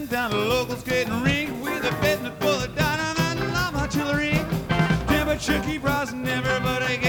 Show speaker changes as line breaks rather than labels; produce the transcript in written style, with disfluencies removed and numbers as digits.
heading down the local skating rink with a business full of dynamite and love artillery. Temperature keep rising, everybody